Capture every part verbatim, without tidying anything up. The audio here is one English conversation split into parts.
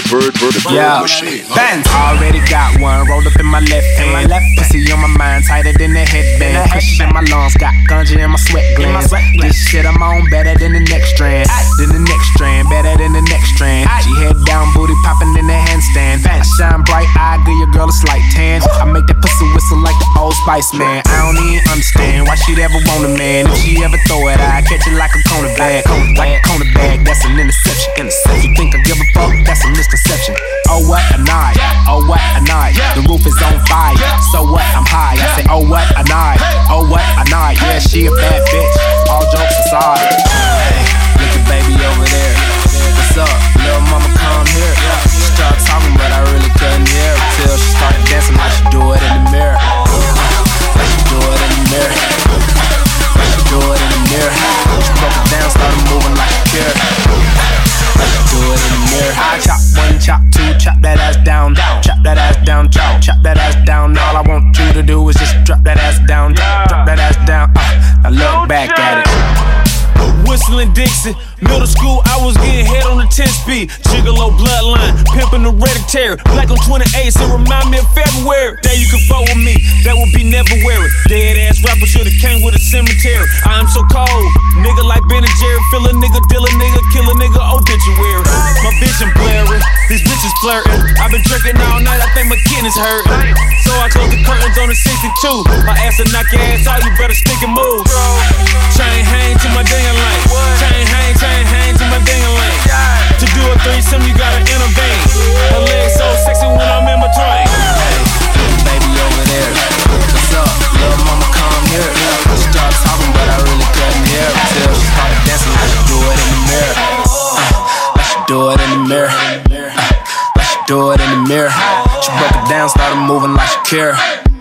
bird, bird, bird yeah. machine. Bands already got one rolled up in my left hand. My left pussy on my mind, tighter than the headband. Cushion in my lungs, got ganja in my sweat glands. This shit I'm on better than the next strand. Than the next strand, better than the next strand. She head down, booty popping in the handstand. I shine bright, I give your girl a slight tan. I make that pussy whistle like the Old Spice man. I don't even understand why she'd ever want a man. If she ever throw it, I catch it like a corner bag. Like a corner bag, that's an interception. Interception. You think I give a fuck? That's a misconception. Oh what a night, oh what a night. The roof is on fire, so what? I'm high. I say oh what a night, oh what a night. Yeah, she a bad bitch. All jokes aside. Hey, look at baby over there. What's up, little mama? Come here. She started talking, but I really couldn't hear her till she started dancing like she do it in the mirror. Like she do it in the mirror. Like she do it in the mirror. She broke it down, started moving like she cared. Like she do it in the mirror. I chop one, chop two, chop that ass down, down. Chop that ass down, chop, chop that ass down. All I want you to do is just drop that ass down, drop, drop that ass down. Uh, now look back at it. Whistling Dixie, middle school, I was getting head on the ten speed. Gigolo bloodline, pimpin' hereditary. Black on twenty-eight, so remind me of February. Day you can fuck with me, that would be never wear it. Dead ass rapper should've came with a cemetery. I am so cold, nigga like Ben and Jerry. Fill a nigga, deal a nigga, kill a nigga, obituary. My vision blurry, these bitches flirting. I've been drinking all night, I think my kidneys hurting. So I close the curtains on the sixty-two. My ass will knock your ass out, you better stick and move. Chain hang to my ding lane. Chain hang, chain hang to my ding lane. To do a threesome, you gotta intervene. Her legs so sexy when I'm in between. Hey, baby over there. What's up, little mama? Come here. She started talking, but I really couldn't hear her till she started dancing like she do it in the mirror. Uh, like she do it in the mirror. Uh, like she do it in the mirror. She broke it down, started moving like she care.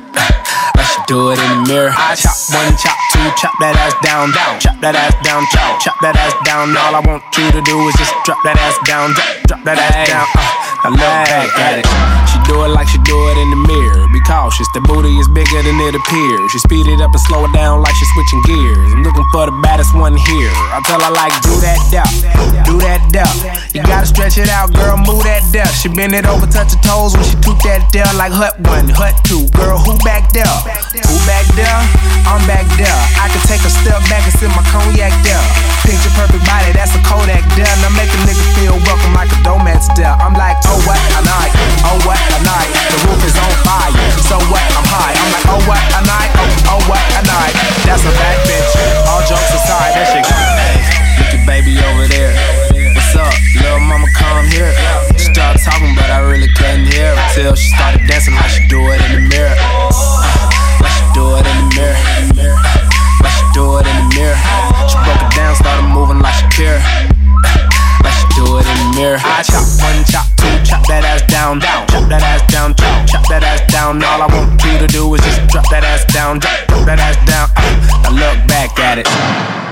Like she do it in the mirror. I chop one, chop two, chop that ass down, down. Chop that ass down, chop, chop that ass down. All I want you to do is just drop that ass down, drop, drop that ass down. Uh, now look back at it. She do it like she do it in the mirror. Be cautious, the booty is bigger than it appears. She speed it up and slow it down like she's switching gears. I'm looking for the baddest one here. I tell her like, do that duck, do that duck. You gotta stretch it out, girl, move that duck. She bend it over, touch her toes when she toot that there like hut one, hut two. Girl, who back there? Who back there? I'm back there. I can take a step back and sip my cognac there. Picture perfect body, that's a Kodak there. Now make a nigga feel welcome like a Domax there. I'm like, oh what a night, oh what a night. The roof is on fire, so what? I'm high. I'm like, oh what a night, oh, oh what a night. That's a bad bitch. All jokes aside, that shit. Hey, look at baby over there. What's up, little mama? Come here. She started talking, but I really couldn't hear her till she started dancing like she do it in the mirror. Like she do it in the mirror. Like she do it in the mirror. She broke it down, started moving like she care. Like she do it in the mirror. I chop one, chop two, chop that ass down, down. Chop that ass down, chop, chop that ass down. All I want you to do is just drop that ass down, drop, drop that ass down. Uh, now look back at it.